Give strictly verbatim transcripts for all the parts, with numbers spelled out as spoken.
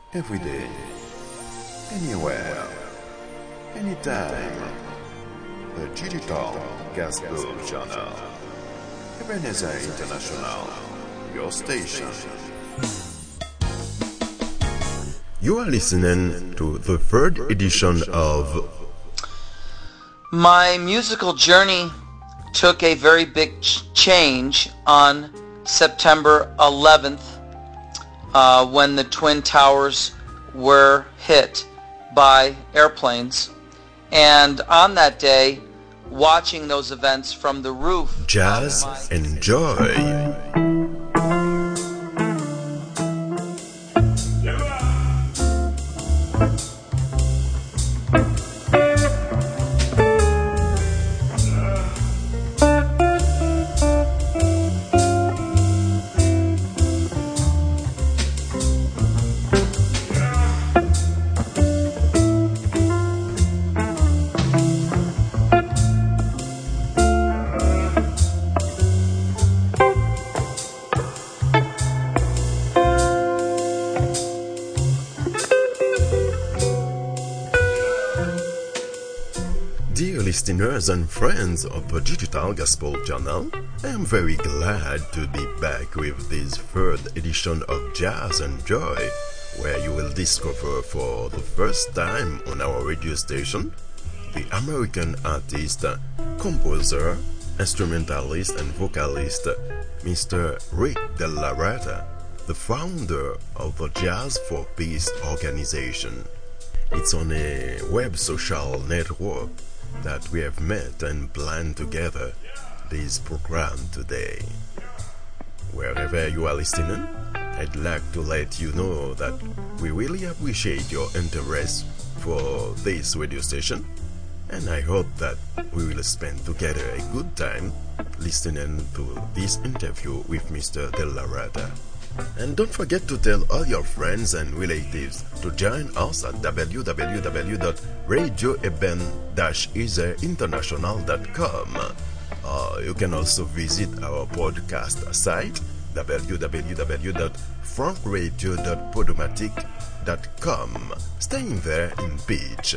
every day, anywhere, anytime. The Digital Gospel Channel, Ebenezer International, your station. You are listening to the third edition of My musical journey took a very big ch- change on September eleventh uh, when the Twin Towers were hit by airplanes. And on that day, watching those events from the roof. Jazz and Joy. Dear listeners and friends of the Digital Gospel Channel, I am very glad to be back with this third edition of Jazz and Joy, where you will discover for the first time on our radio station the American artist, composer, instrumentalist and vocalist Mister Rick Della Rata, the founder of the Jazz for Peace organization. It's on a web social network that we have met and planned together this program today. Wherever you are listening, I'd like to let you know that we really appreciate your interest for this radio station, and I hope that we will spend together a good time listening to this interview with Mister Della Rata. And don't forget to tell all your friends and relatives to join us at w w w dot radio eben dash ezer international dot com. Uh, you can also visit our podcast site w w w dot frank radio dot podomatic dot com. Staying there in peace.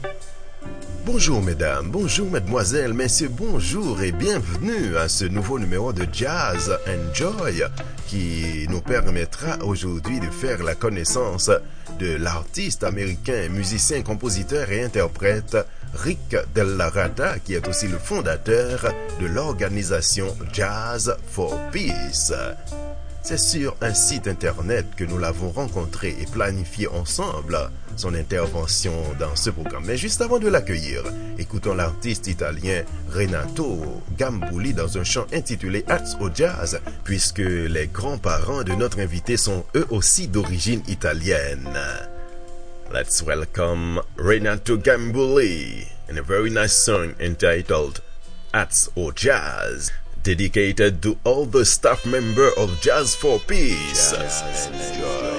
Bonjour mesdames, bonjour mademoiselles, messieurs, bonjour et bienvenue à ce nouveau numéro de Jazz and Joy qui nous permettra aujourd'hui de faire la connaissance de l'artiste américain, musicien, compositeur et interprète Rick Della Rata, qui est aussi le fondateur de l'organisation Jazz for Peace. C'est sur un site internet que nous l'avons rencontré et planifié ensemble son intervention dans ce programme. Mais juste avant de l'accueillir, écoutons l'artiste italien Renato Gambuli dans un chant intitulé Hats au Jazz, puisque les grands-parents de notre invité sont eux aussi d'origine italienne. Let's welcome Renato Gambuli in a very nice song entitled Hats au Jazz, dedicated to all the staff members of Jazz for Peace. Jazz and Joy.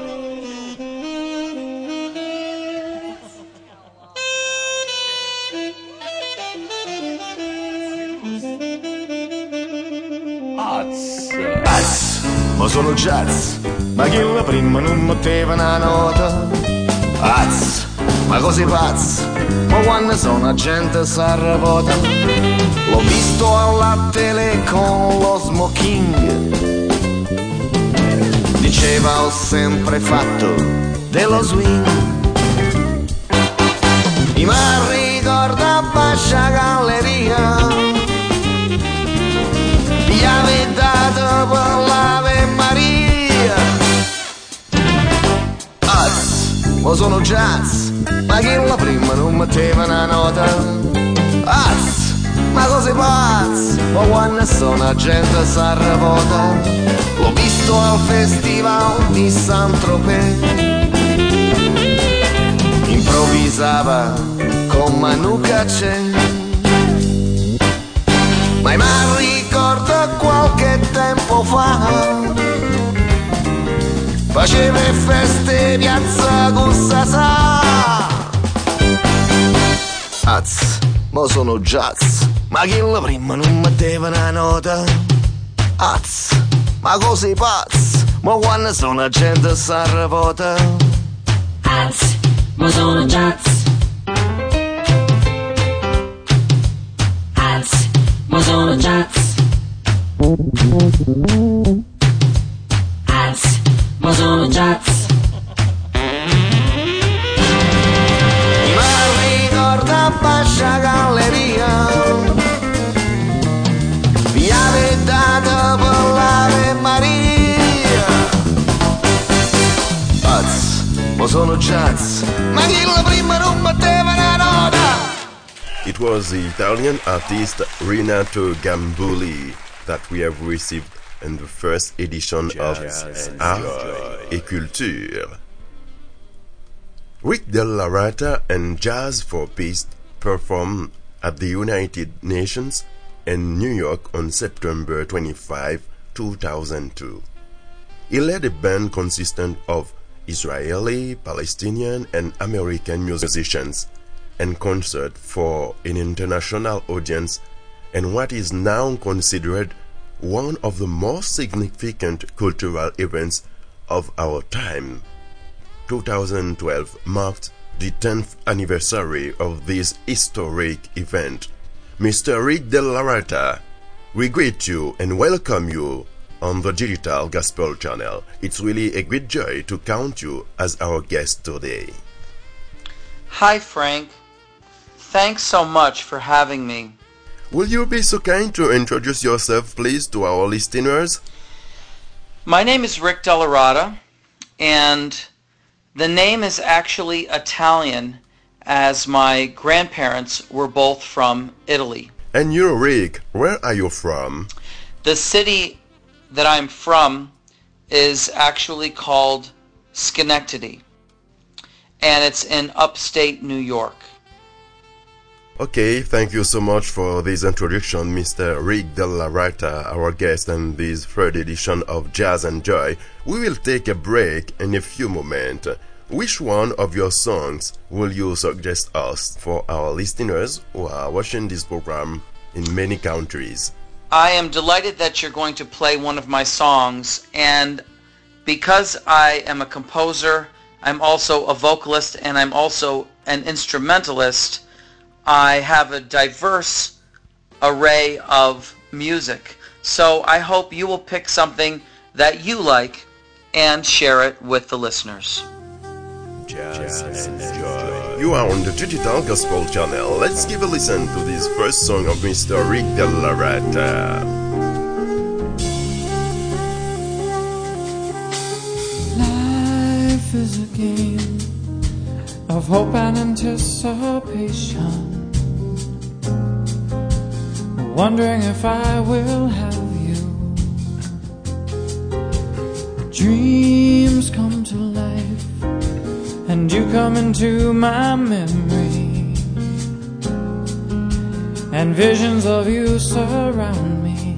Az, ma sono jazz, ma chi la prima non metteva una nota. Az, ma così pazz, ma quando sono gente s'arrabota. L'ho visto alla tele con lo smoking, diceva ho sempre fatto dello swing. Mi ricorda Bascia Galleria, gli avevi dato per l'Ave Maria. Az, ma sono jazz, ma chi la prima non metteva una nota. Az, ma cose pazz, ma quando sono gente s'arrabota. L'ho visto al festival di Saint-Tropez, improvvisava con Manu Katché. Ma mi ricordo qualche tempo fa, faceva feste piazza Cussasà. Az, ma sono jazz, ma chi la prima non metteva una nota. Az, ma così pazz, ma quando sono gente s'arrabota. Hats, Mozono Jats. Hats, Mozono Jats. Hats, Mozono Jats. Ma ricorda Fascia Galleria, via dettata per l'Ave Maria. Hats, Mozono Jats, ma chi la prima non batteva una nota? It was the Italian artist Renato Gambuli that we have received in the first edition of Art et Culture. Rick Della Rata and Jazz for Peace performed at the United Nations in New York on September twenty-fifth, two thousand two. He led a band consistent of Israeli, Palestinian, and American musicians and concert for an international audience and what is now considered one of the most significant cultural events of our time. two thousand twelve marked the tenth anniversary of this historic event. Mister Rick Della Rata, we greet you and welcome you on the Digital Gospel Channel. It's really a great joy to count you as our guest today. Hi, Frank. Thanks so much for having me. Will you be so kind to introduce yourself, please, to our listeners? My name is Rick Della Rata, and the name is actually Italian, as my grandparents were both from Italy. And you, Rick, where are you from? The city that I'm from is actually called Schenectady, and it's in upstate New York. Okay, thank you so much for this introduction, Mister Rick Della Rata, our guest in this third edition of Jazz and Joy. We will take a break in a few moments. Which one of your songs will you suggest us for our listeners who are watching this program in many countries? I am delighted that you're going to play one of my songs, and because I am a composer, I'm also a vocalist, and I'm also an instrumentalist, I have a diverse array of music. So I hope you will pick something that you like and share it with the listeners. Jazz and Joy. You are on the Digital Gospel Channel. Let's give a listen to this first song of Mister Rick Della Rata. Life is a game of hope and anticipation, wondering if I will have you. Dreams come to life and you come into my memory, and visions of you surround me.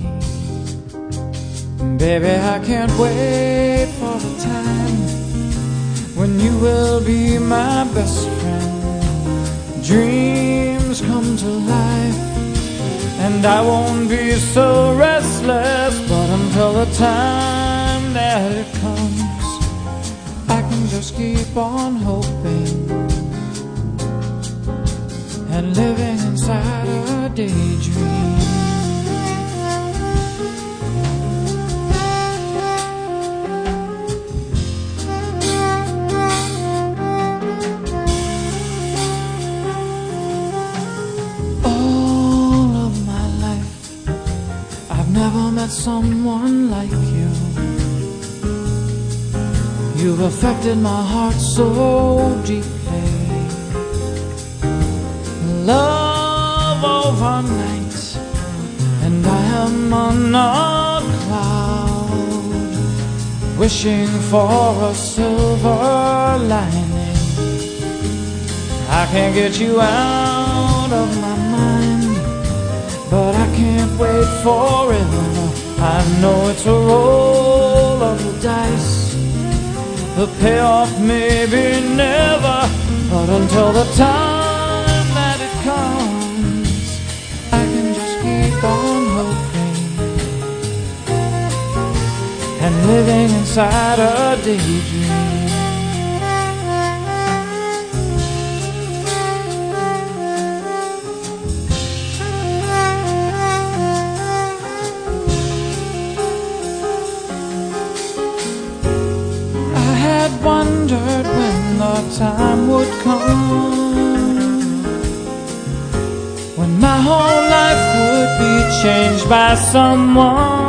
Baby, I can't wait for the time when you will be my best friend. Dreams come to life and I won't be so restless, but until the time that it comes, I can just keep on hoping and living inside a daydream. Someone like you. You've affected my heart so deeply. Love overnight, and I am on a cloud, wishing for a silver lining. I can't get you out of my mind, but I can't wait forever. I know it's a roll of the dice. The payoff may be never, but until the time that it comes, I can just keep on hoping and living inside a daydream. a time would come when my whole life would be changed by someone.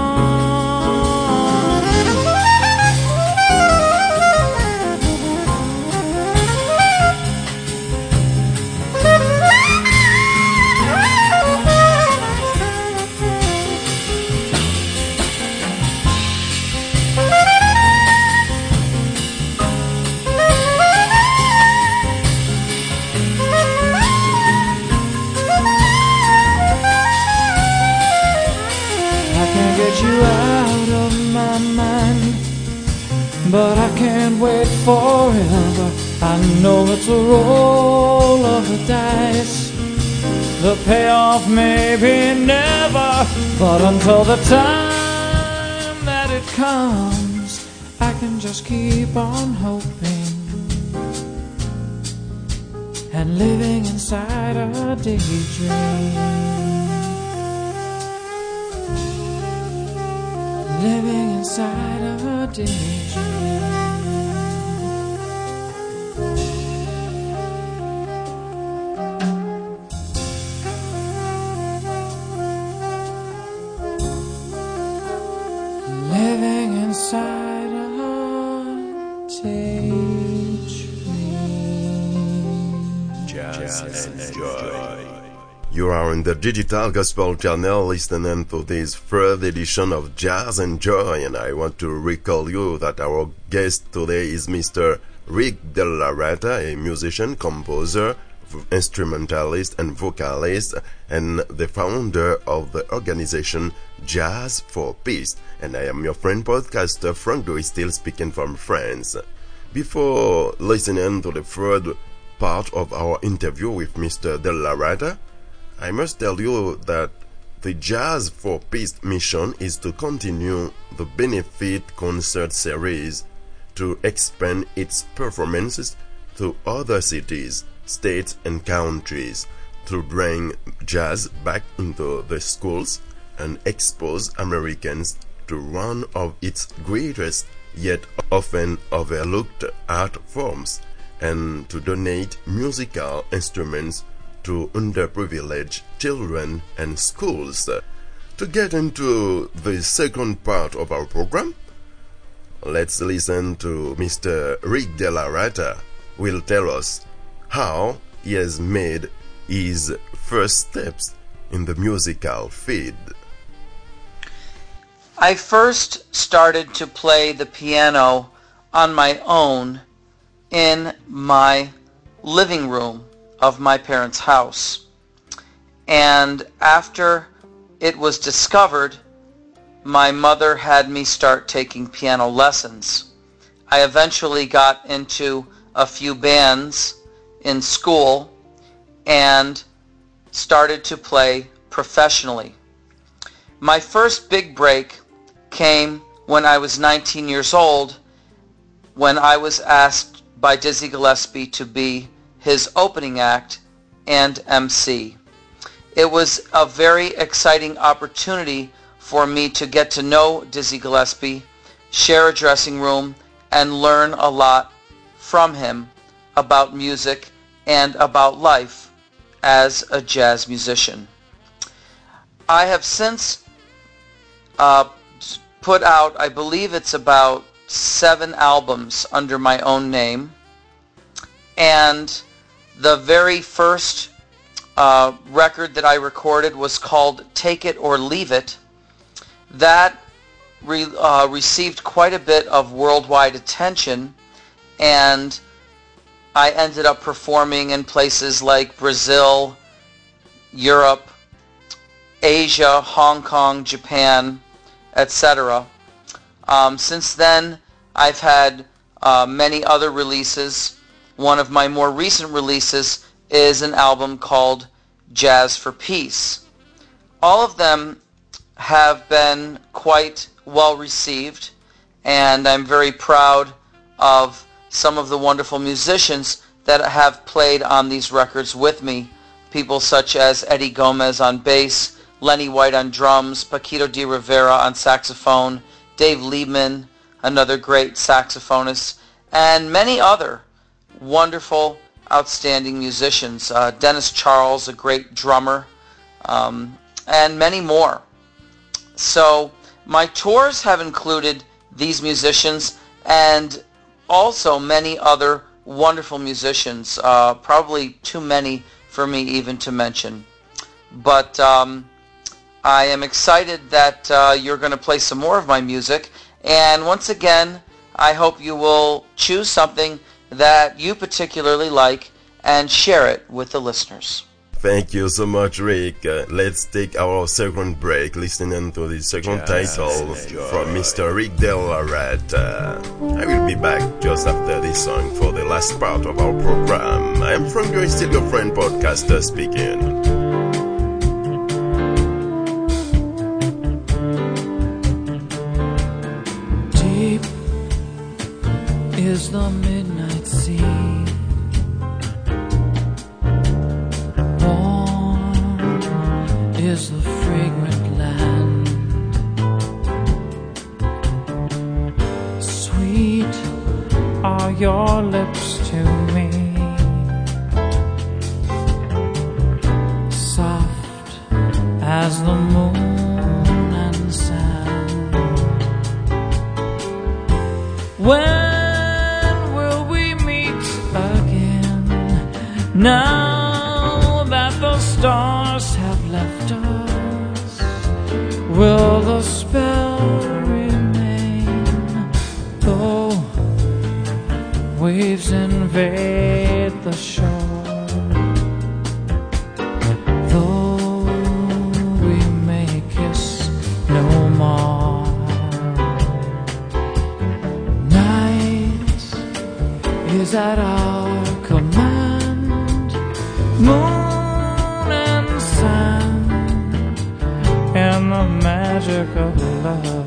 You out of my mind, but I can't wait forever. I know it's a roll of the dice. The payoff may be never, but until the time that it comes, I can just keep on hoping and living inside a daydream. Living inside a daydream. Living inside a daydream. Jazz and joy. You are in the Digital Gospel Channel listening to this third edition of Jazz and Joy, and I want to recall you that our guest today is Mister Rick De La Reta, a musician, composer, instrumentalist and vocalist, and the founder of the organization Jazz for Peace. And I am your friend podcaster Frank Louis, still speaking from France. Before listening to the third part of our interview with Mister De La Reta, I must tell you that the Jazz for Peace mission is to continue the benefit concert series, to expand its performances to other cities, states and countries, to bring jazz back into the schools and expose Americans to one of its greatest yet often overlooked art forms, and to donate musical instruments to underprivileged children and schools. To get into the second part of our program, let's listen to Mister Rick De La Reta, who will tell us how he has made his first steps in the musical field. I first started to play the piano on my own in my living room of my parents' house. And after it was discovered, my mother had me start taking piano lessons. I eventually got into a few bands in school and started to play professionally. My first big break came when I was nineteen years old, when I was asked by Dizzy Gillespie to be his opening act and M C. It was a very exciting opportunity for me to get to know Dizzy Gillespie, share a dressing room, and learn a lot from him about music and about life as a jazz musician. I have since uh, put out, I believe it's about seven albums under my own name, and the very first uh, record that I recorded was called Take It or Leave It. That re- uh, received quite a bit of worldwide attention, and I ended up performing in places like Brazil, Europe, Asia, Hong Kong, Japan, et cetera. Um, since then, I've had uh, many other releases. One of my more recent releases is an album called Jazz for Peace. All of them have been quite well received, and I'm very proud of some of the wonderful musicians that have played on these records with me. People such as Eddie Gomez on bass, Lenny White on drums, Paquito de Rivera on saxophone, Dave Liebman, another great saxophonist, and many other wonderful, outstanding musicians. Uh, Dennis Charles, a great drummer, um, and many more. So my tours have included these musicians and also many other wonderful musicians, uh, probably too many for me even to mention. But um, I am excited that uh, you're going to play some more of my music, and once again, I hope you will choose something that you particularly like and share it with the listeners. Thank you so much, Rick. Uh, let's take our second break, listening to the second Jazz title and Joy. from Mister Rick Delarat. Uh, I will be back just after this song for the last part of our program. I am from your Still Your Friend podcaster speaking. Deep is the midnight sea. Is the fragrant land. Sweet are your lips to me, soft as the moon and sand. When will we meet again? Now that the stars have left us, will the spell remain? Though waves invade the shore, though we may kiss no more, night is at our command. Moon and the magic of love.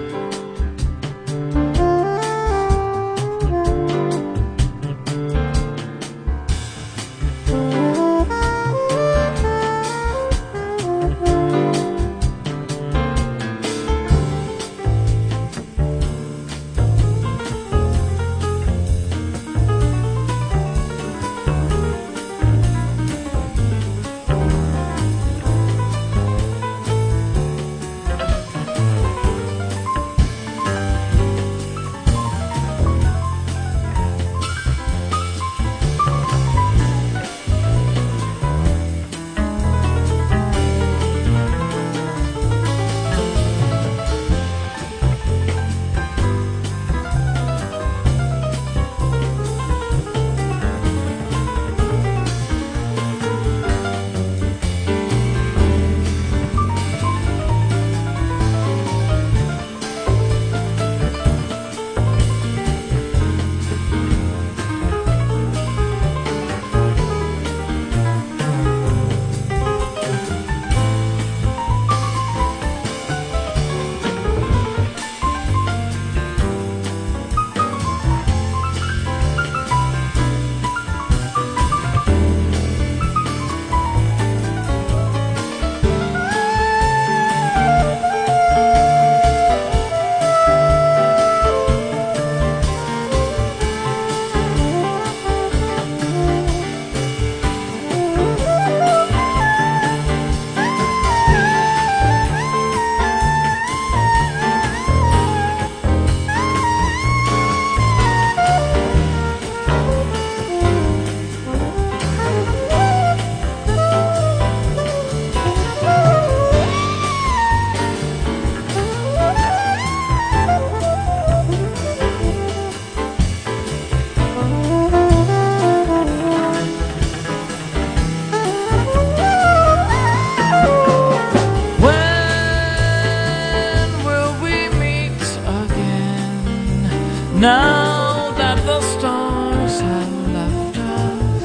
Now that the stars have left us,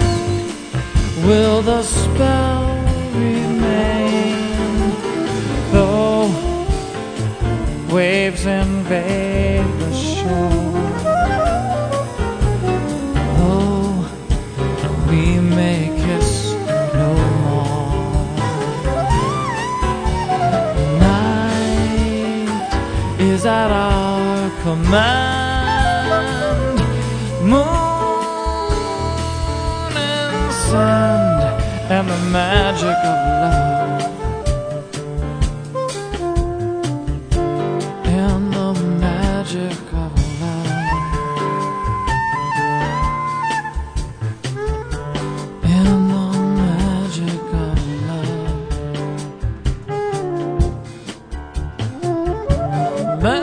will the spell remain? Though waves invade the shore, though we may kiss no more, night is at our command. Moon and the magic of love, and the magic of love, and the magic of love. Magic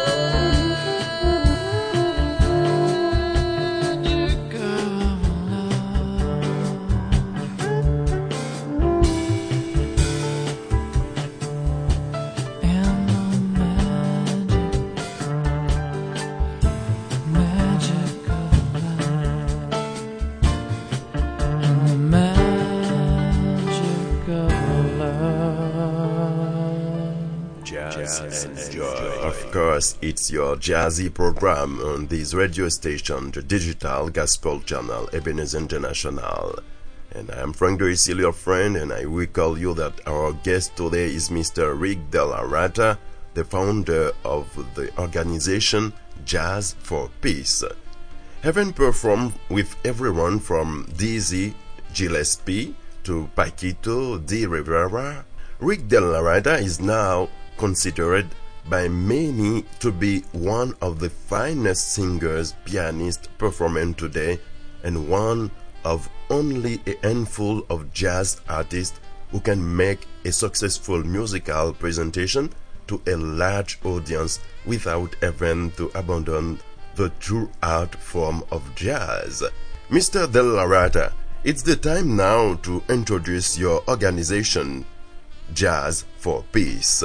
Of course, it's your jazzy program on this radio station, the digital gospel channel Ebenezer International. And I am Frank Doisil, your friend, and I recall you that our guest today is Mister Rick De La Rata, the founder of the organization Jazz for Peace. Having performed with everyone from Dizzy Gillespie to Paquito de Rivera, Rick De La Rata is now considered by many to be one of the finest singers, pianists performing today, and one of only a handful of jazz artists who can make a successful musical presentation to a large audience without having to abandon the true art form of jazz. Mister De La Rata, it's the time now to introduce your organization, Jazz for Peace.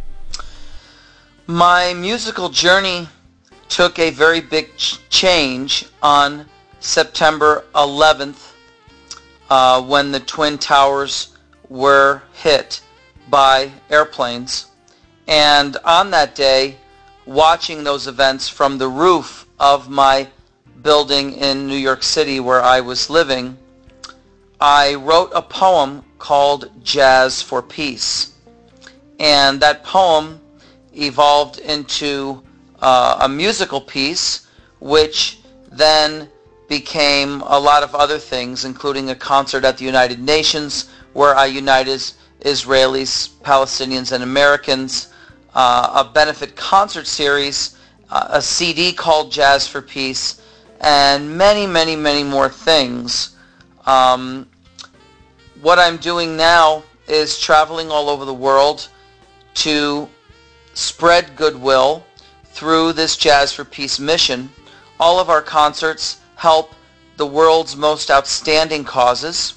My musical journey took a very big ch- change on September eleventh uh, when the Twin Towers were hit by airplanes. And on that day, watching those events from the roof of my building in New York City where I was living, I wrote a poem called Jazz for Peace. And that poem evolved into uh, a musical piece, which then became a lot of other things, including a concert at the United Nations where I united Israelis, Palestinians, and Americans, uh, a benefit concert series, uh, a C D called Jazz for Peace, and many, many, many more things. Um, what I'm doing now is traveling all over the world to spread goodwill through this Jazz for Peace mission. All of our concerts help the world's most outstanding causes,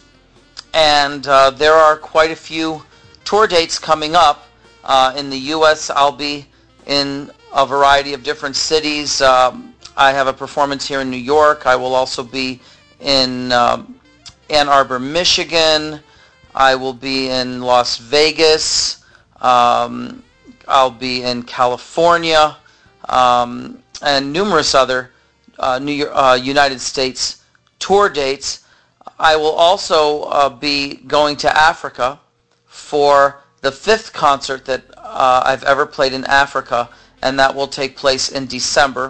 and uh, there are quite a few tour dates coming up. Uh, in the U S, I'll be in a variety of different cities. Um, I have a performance here in New York. I will also be in um, Ann Arbor, Michigan. I will be in Las Vegas. Um, I'll be in California, um, and numerous other uh, New York, uh, United States tour dates. I will also uh, be going to Africa for the fifth concert that uh, I've ever played in Africa, and that will take place in December.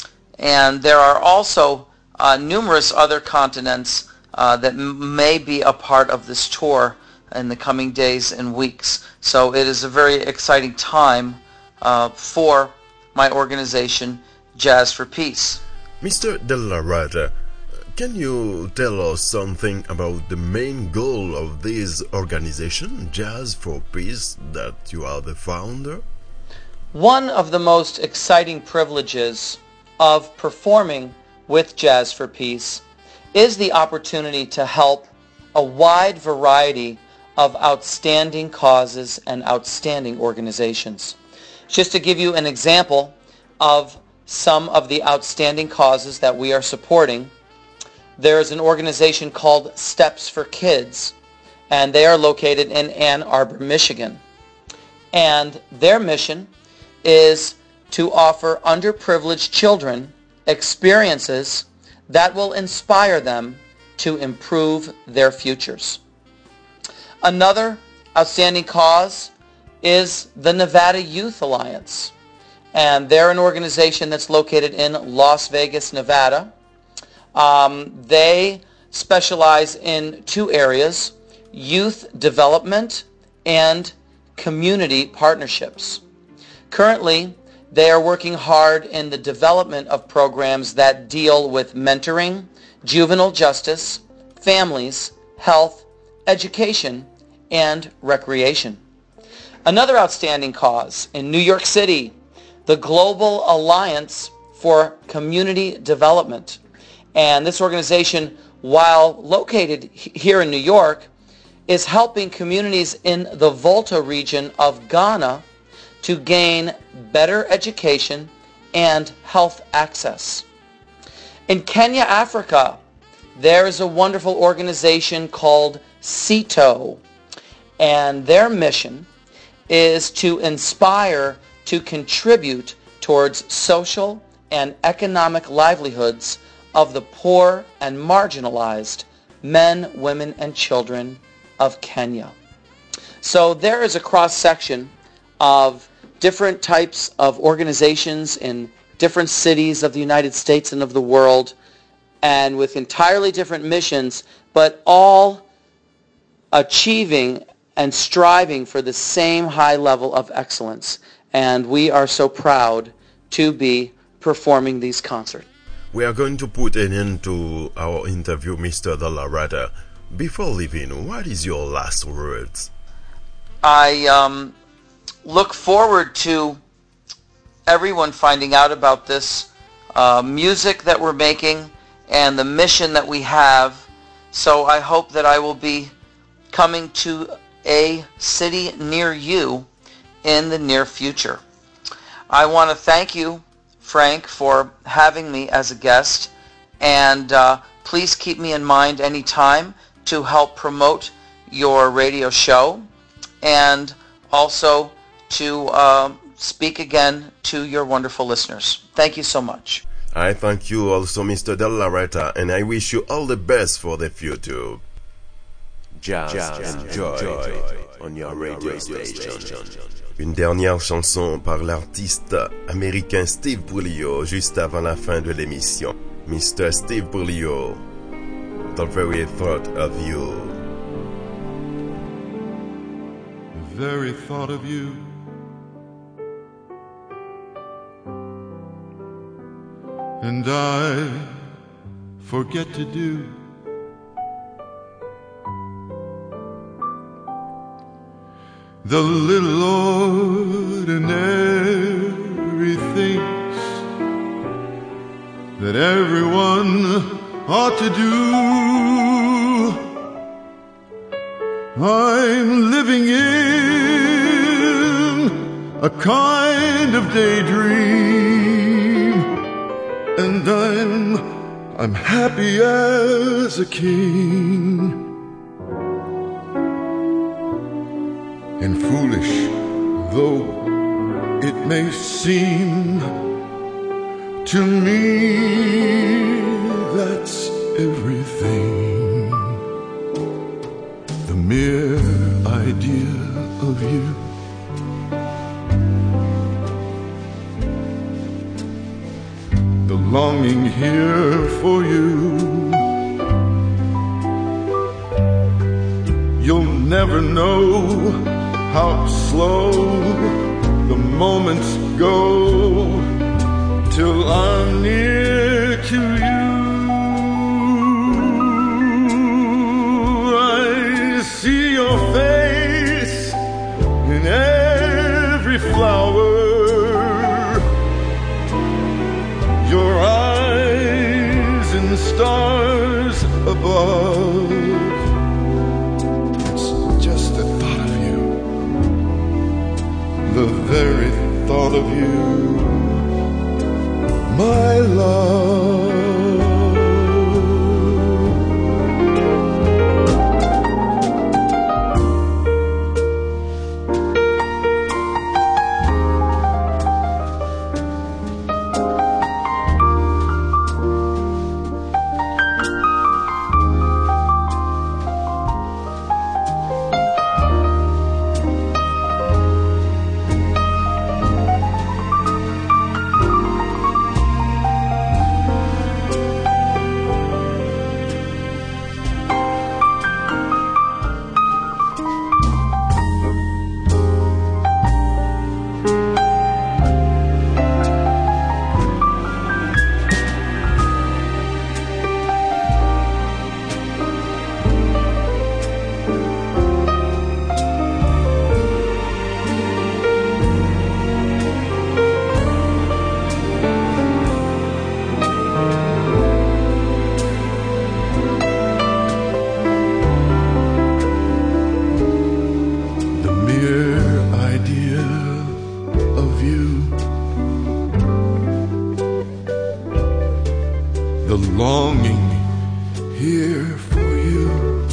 And there are also uh, numerous other continents uh, that m- may be a part of this tour in the coming days and weeks. So it is a very exciting time uh, for my organization, Jazz for Peace. Mister De La Rata, can you tell us something about the main goal of this organization, Jazz for Peace, that you are the founder? One of the most exciting privileges of performing with Jazz for Peace is the opportunity to help a wide variety of outstanding causes and outstanding organizations. Just to give you an example of some of the outstanding causes that we are supporting, there's an organization called Steps for Kids, and they are located in Ann Arbor, Michigan. And their mission is to offer underprivileged children experiences that will inspire them to improve their futures. Another outstanding cause is the Nevada Youth Alliance, and they're an organization that's located in Las Vegas, Nevada. Um, they specialize in two areas. youth development, and community partnerships. Currently, they are working hard in the development of programs that deal with mentoring, juvenile justice, families, health, education, and recreation. Another outstanding cause in New York City, the Global Alliance for Community Development. And this organization, while located here in New York, is helping communities in the Volta region of Ghana to gain better education and health access. In Kenya, Africa, there is a wonderful organization called CETO, and their mission is to inspire to contribute towards social and economic livelihoods of the poor and marginalized men, women, and children of Kenya. So there is a cross-section of different types of organizations in different cities of the United States and of the world, and with entirely different missions, but all achieving and striving for the same high level of excellence. And we are so proud to be performing these concerts. We are going to put an end to our interview, Mister De La Reta. Before leaving, what is your last words? I um, look forward to everyone finding out about this uh, music that we're making and the mission that we have. So I hope that I will be coming to a city near you in the near future. I want to thank you, Frank, for having me as a guest, and uh, please keep me in mind anytime to help promote your radio show, and also to uh, speak again to your wonderful listeners. Thank you so much. I thank you also, Mister De La Reta, and I wish you all the best for the future. Jazz, Jazz and Joy, Joy on your radio station. Une dernière chanson par l'artiste américain Steve Brulio juste avant la fin de l'émission. Mister Steve Brulio, The Very Thought of You. The very thought of you and I forget to do the little ordinary things that everyone ought to do. I'm living in a kind of daydream, and I'm I'm happy as a king. And foolish though it may seem to me, that's everything. The mere idea of you, the longing here for you. You'll never know how slow the moments go till I'm near to you. I see your face in every flower, your eyes in stars above. The very thought of you, my love. here for you.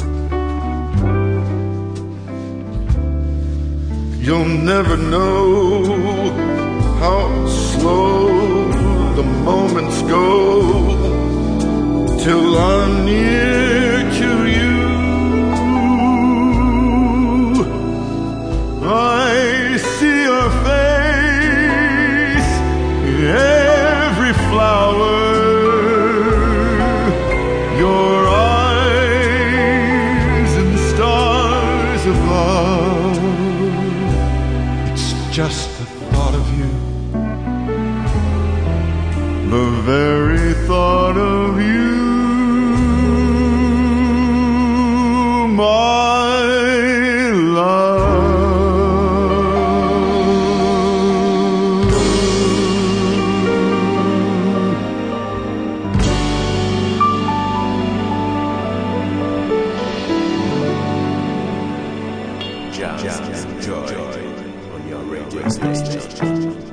You'll never know how slow the moments go till I'm near to you. I see your face, every flower, your eyes and stars above. It's just the thought of you, the very thought of you, my love. Jazz and Joy on your radio station.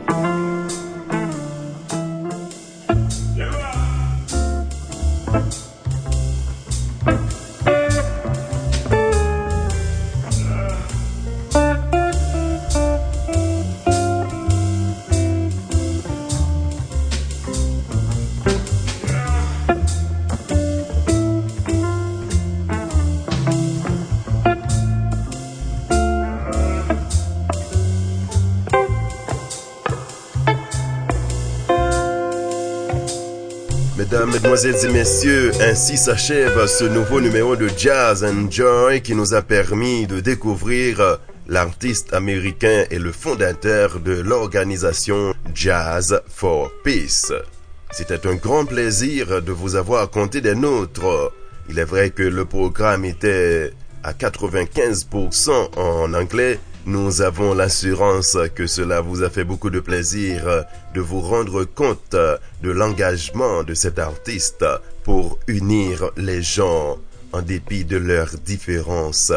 Mesdames, Mesdemoiselles et Messieurs, ainsi s'achève ce nouveau numéro de Jazz and Joy qui nous a permis de découvrir l'artiste américain et le fondateur de l'organisation Jazz for Peace. C'était un grand plaisir de vous avoir compté des nôtres. Il est vrai que le programme était à quatre-vingt-quinze pour cent en anglais. Nous avons l'assurance que cela vous a fait beaucoup de plaisir de vous rendre compte de l'engagement de cet artiste pour unir les gens en dépit de leurs différences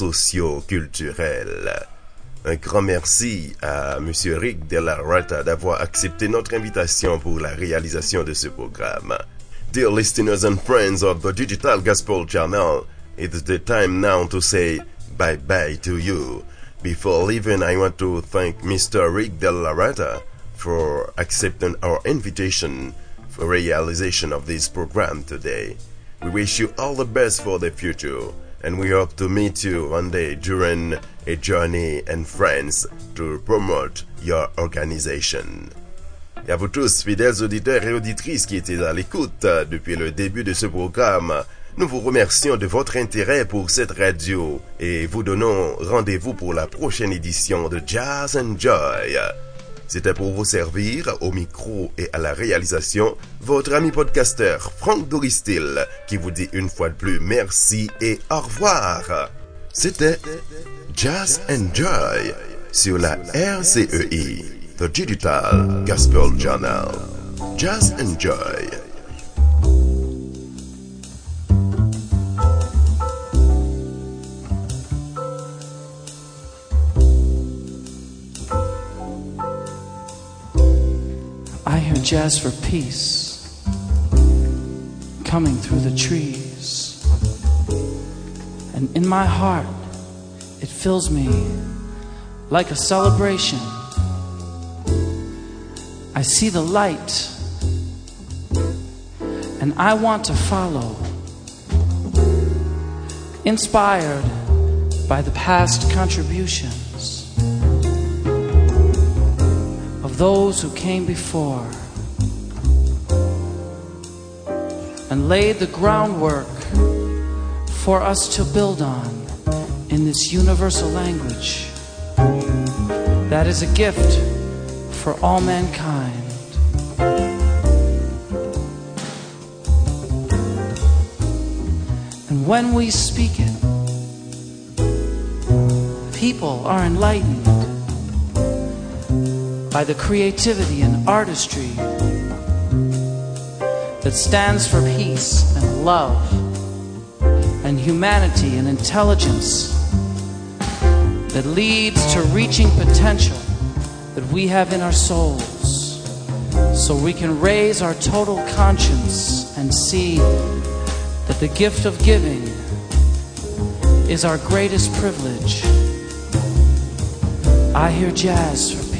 socio-culturelles. Un grand merci à Monsieur Rick De La Rata d'avoir accepté notre invitation pour la réalisation de ce programme. Dear listeners and friends of the Digital Gospel Channel, it's the time now to say bye-bye to you. Before leaving, I want to thank Mister Rick De La Rata for accepting our invitation for realization of this program today. We wish you all the best for the future, and we hope to meet you one day during a journey in France to promote your organization. Et à vous tous, fidèles auditeurs et auditrices qui étaient à l'écoute depuis le début de ce programme, nous vous remercions de votre intérêt pour cette radio et vous donnons rendez-vous pour la prochaine édition de Jazz and Joy. C'était pour vous servir au micro et à la réalisation votre ami podcasteur Franck Doristil qui vous dit une fois de plus merci et au revoir. C'était Jazz and Joy sur la R C E I, The Digital Gospel Journal. Jazz and Joy. I hear jazz for peace coming through the trees, and in my heart it fills me like a celebration. I see the light and I want to follow, inspired by the past contributions of those who came before and laid the groundwork for us to build on in this universal language that is a gift for all mankind. And when we speak it, people are enlightened by the creativity and artistry that stands for peace and love and humanity and intelligence that leads to reaching potential that we have in our souls, so we can raise our total conscience and see that the gift of giving is our greatest privilege. I hear jazz